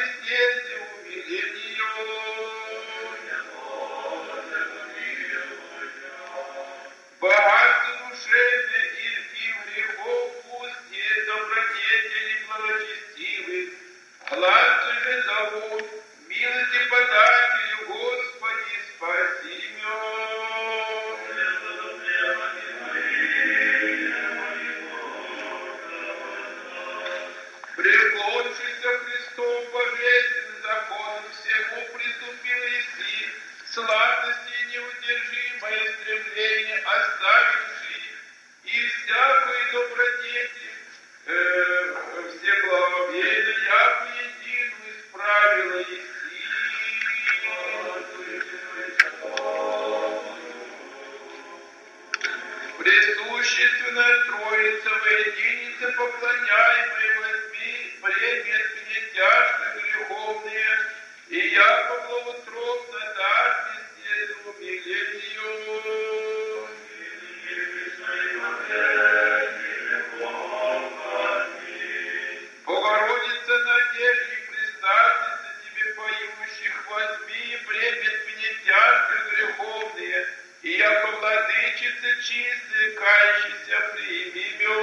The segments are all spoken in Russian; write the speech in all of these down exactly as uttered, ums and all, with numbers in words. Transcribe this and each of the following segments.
снести умиление. Богатство душевное и грехов пусти, добродетели благочестивых, глазу же зовут, милости подателю, Господи, спаси меня. Преклоншийся Христом божественным законом всему приступил Иси, сладости и неудержимое стремление оставивший, и всякой добродетель, э, все благовейно, яко единую исправила Иси. Присущественная Троица, воединица поклоняемой, возьми бремя мне тяжкие греховные, и яко благоутробно дашь мне умилению. Богородица, надежде и предстательница тебе поющих, возьми бремя мне тяжкие греховные, и яко владычица чистая, кающийся прими меня.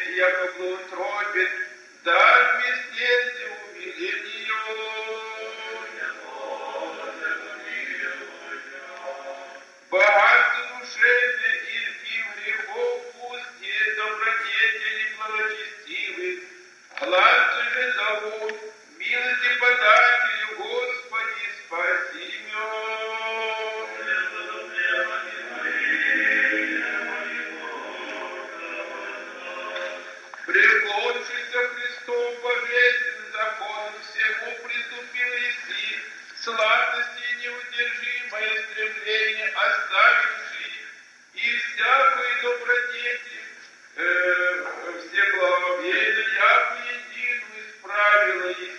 Яко благоутробен, дай мне снести умиление. сладости и неудержимое стремление оставивши, и всякую добродетель, э, все благовейно, яку единую исправила и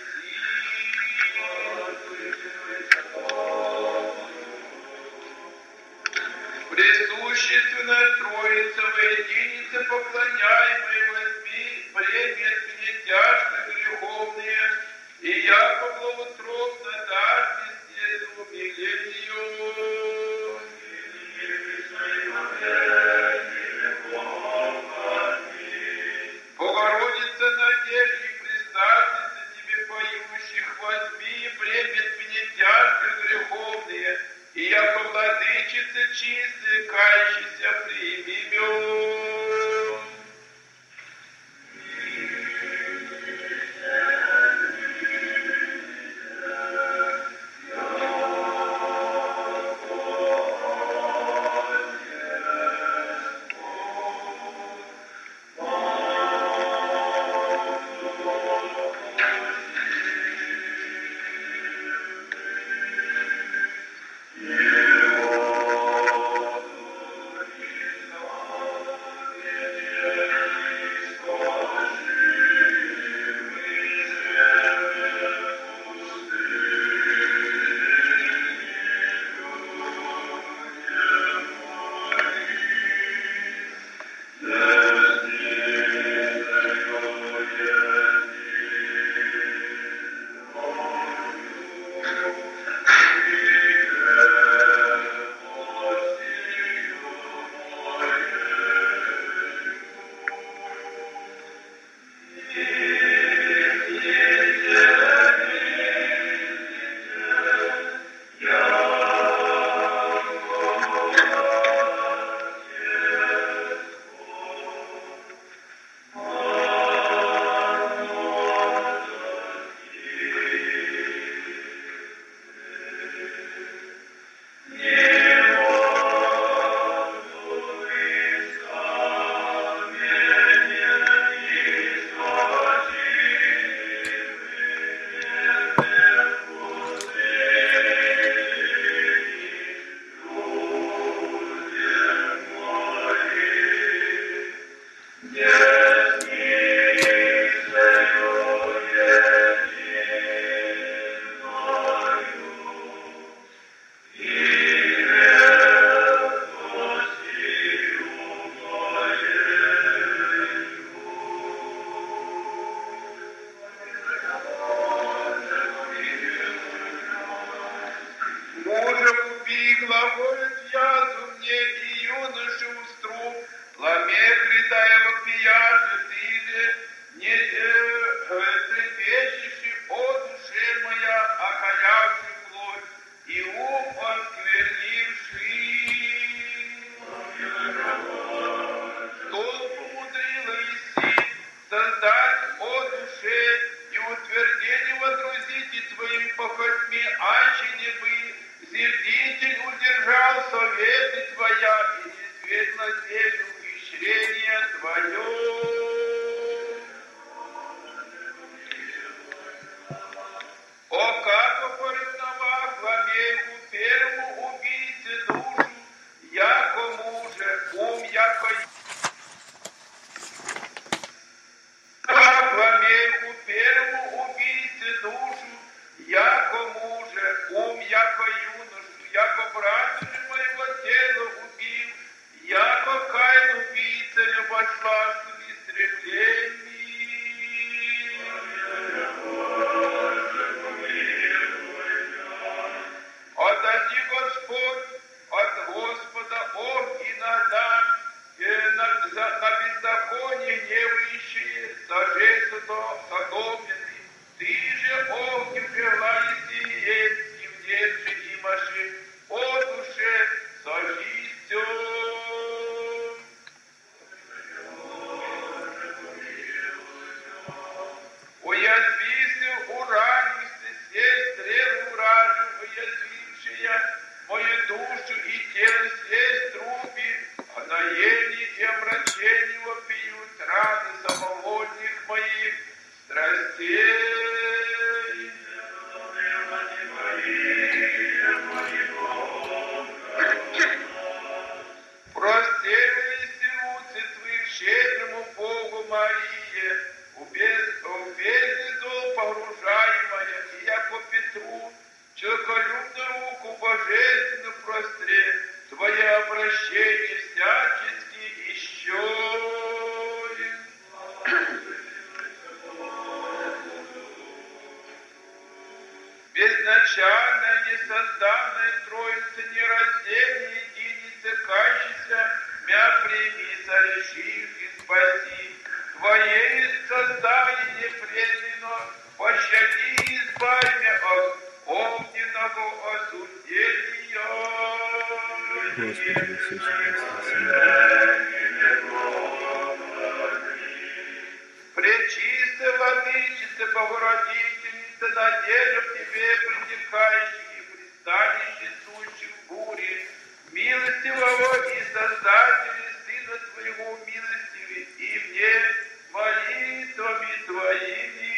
присущественная Троица, воединица поклоняемой, возьми бремя мне тяжко греховные, и яко благоутробно дашь везде умилению. Богородица, надежде и предстательница тебе поющих, возьми бремя мне тяжко греховные, и яко владычица чистая, кающийся прими мё. изначально несозданная Троица нераздельная, единица кащися, мя прими, сорешив и спаси. Твоей создание предлинно, пощади и избавь меня от огненного осуждения. Господи Иисусе Христе, Пречистая владычица, Богородительница, надежда в Тебе притекающих и пристанище сущих в буре, милостивого и Создателя Сына Твоего милостиви, и мне молитвами Твоими.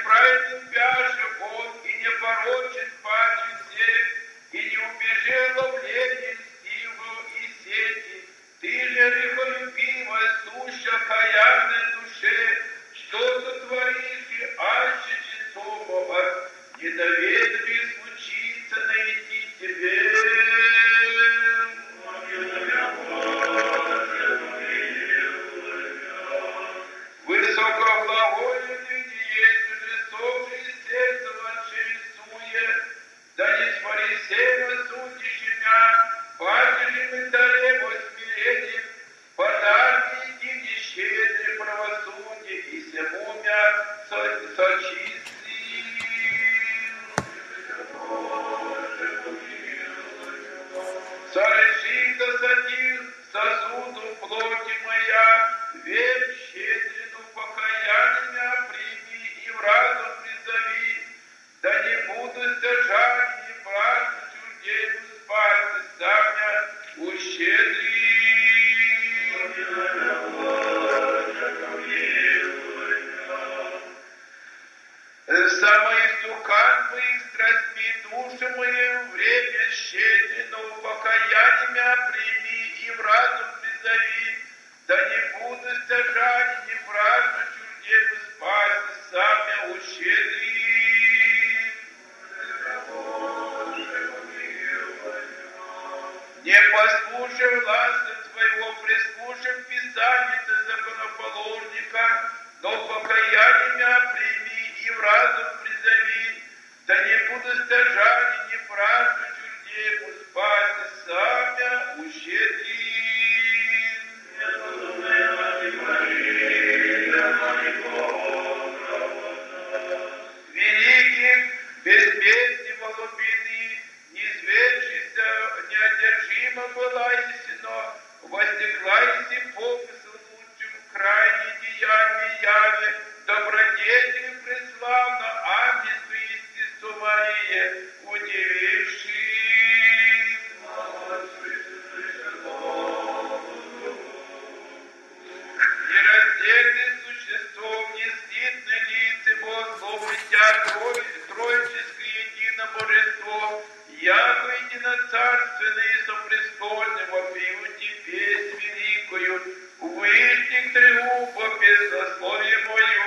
неправеден пяже он, и непорочен паче всех, и не убежал ловление льстивую и сети. Ты же рихолюбивая, суща каянной душе, что сотворишь и аще часового, недоверие случится найти тебе. Высокоблагое люди есть уже сохшие сердце ваше суе, да не с фарисея судишь мя, падежем и дарево смирением, подарки иди щедры правосудие, и всему мя сочисти. Сореши досадил сосуду плоти моя, верь щедрину покаяния прими и в разум призови, да не буду стяжать и праздну чуждею спать, самя ущедри. Самый стукан моих страстьми души моей время щедрину покаяния прими и в разум призови, да не буду стяжать и не праздну чуждею спать, самя ущедри. Не послушай власти твоего, прислушай Писание законоположника, но покаяние прими и в разум призови, да не буду стяжать и не праздну чуждею спать, самя ущедри. Великих безбедного глубины, низведшийся неодержимо была истина, возникла иси помысл лучшим в крайней деянии яви, добродетель преславно ангельскую естеству Мария, удививший. Нераздельный существом, нестидный лице Богословы тя троическое едино божество, яко единоцарственный и сопрестольный вопию тебе с великою, вышних триумфа безословие мою.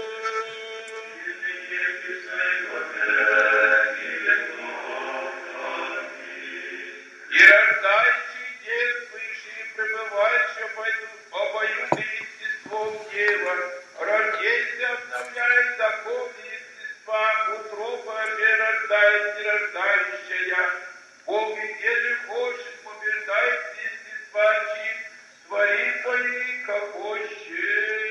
И рождающий действующий, пребывающий обоюдным естеством Дева, рождейся, обновляет законы естества, утроба перерождает нерождающая. Бог, где же хочешь, побеждает естества чин, твори твои, как хочешь.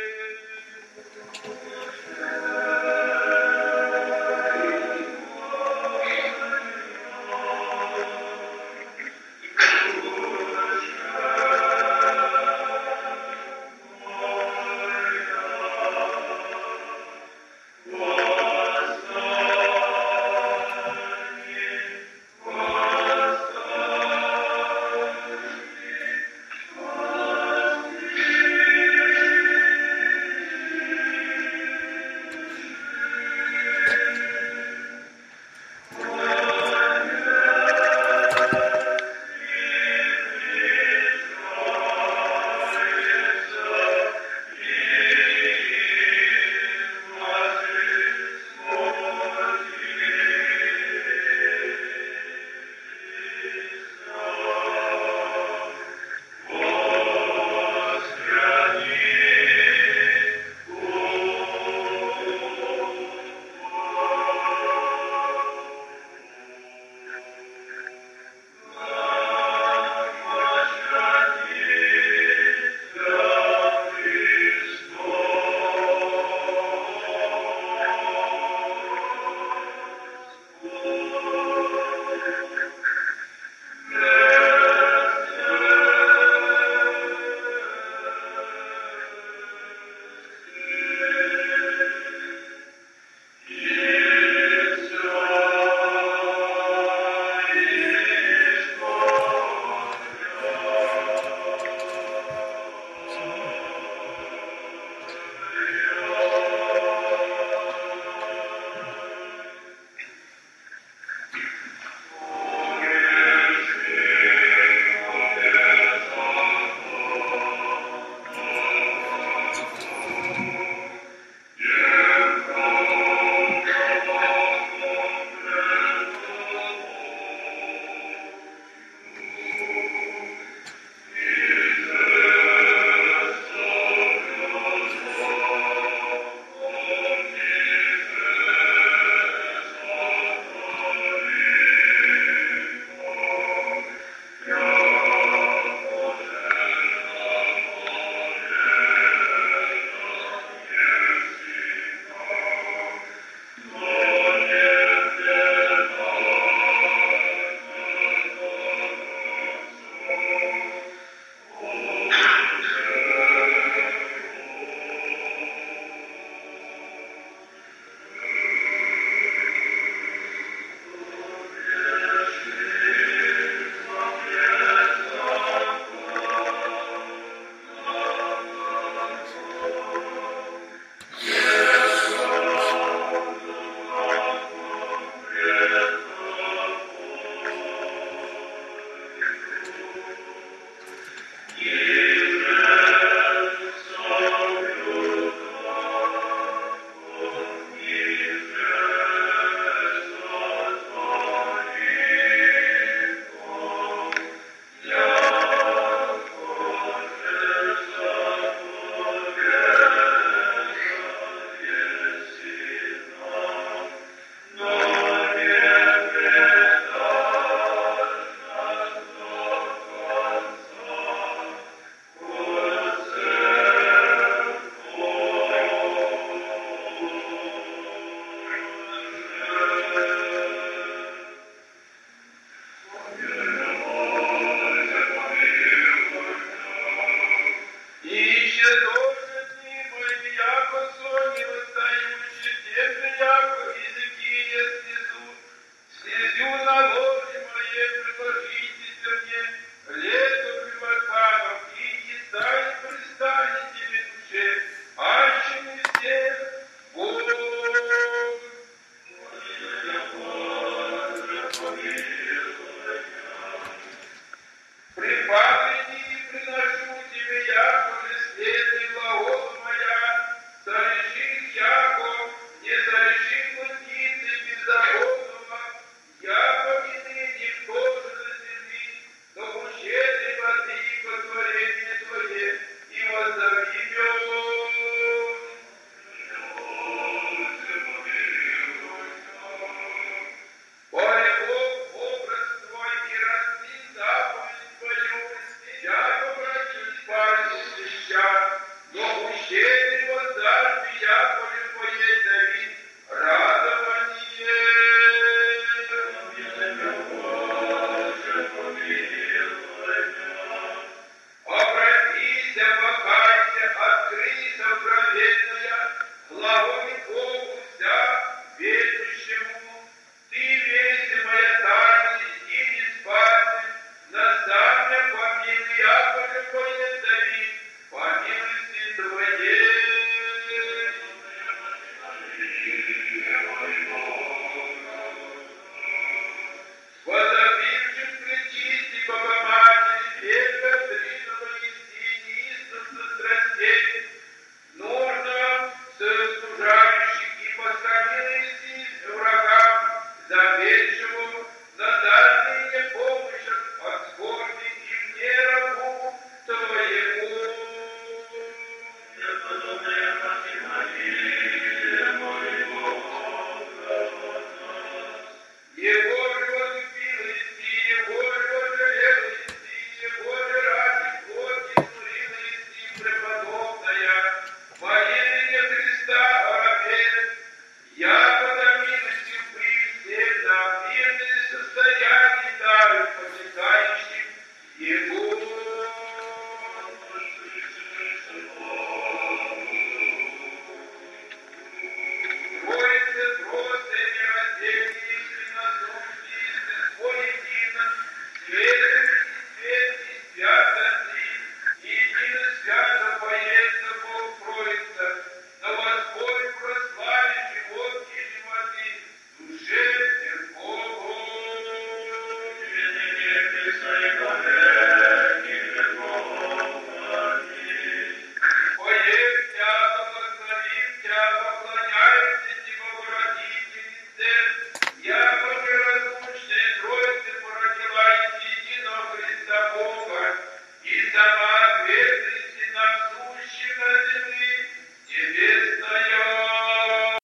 если